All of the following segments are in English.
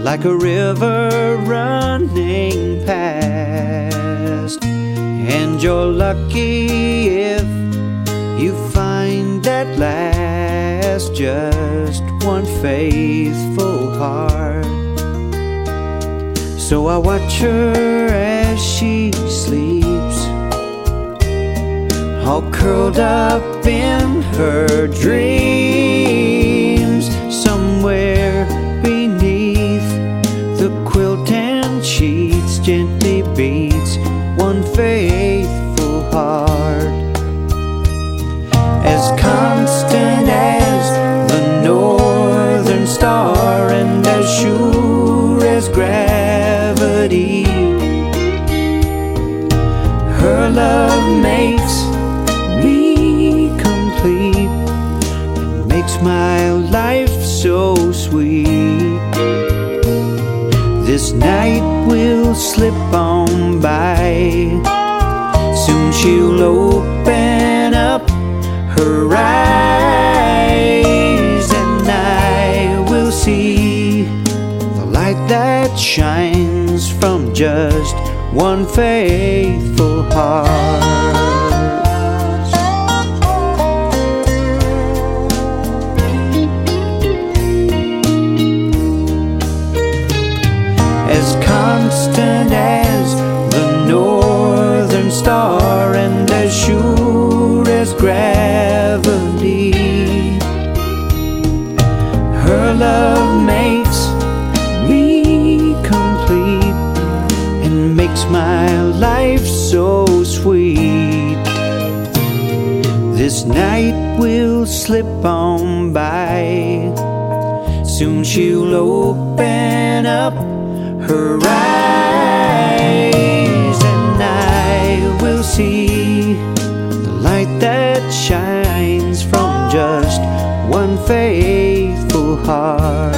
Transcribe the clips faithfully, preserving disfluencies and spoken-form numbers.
like a river running past. And you're lucky if you find at last just one faithful heart. So I watch her as she sleeps, all curled up in her dreams. Somewhere beneath the quilt and sheets gently beats one faithful heart, as constant as the northern star and as sure as gravity. Her love makes me complete and makes my life so sweet. This night will slip on by, soon she'll open up her eyes, and I will see the light that shines from just one faithful heart. As constant as the northern star and as sure as gravity, her love makes me complete and makes my life so sweet. This night will slip on by, soon she'll open up her eyes, and I will see the light that shines from just one faithful heart.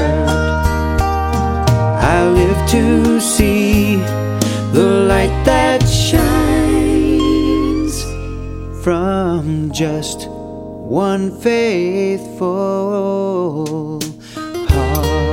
I live to see the light that shines from just one faithful heart.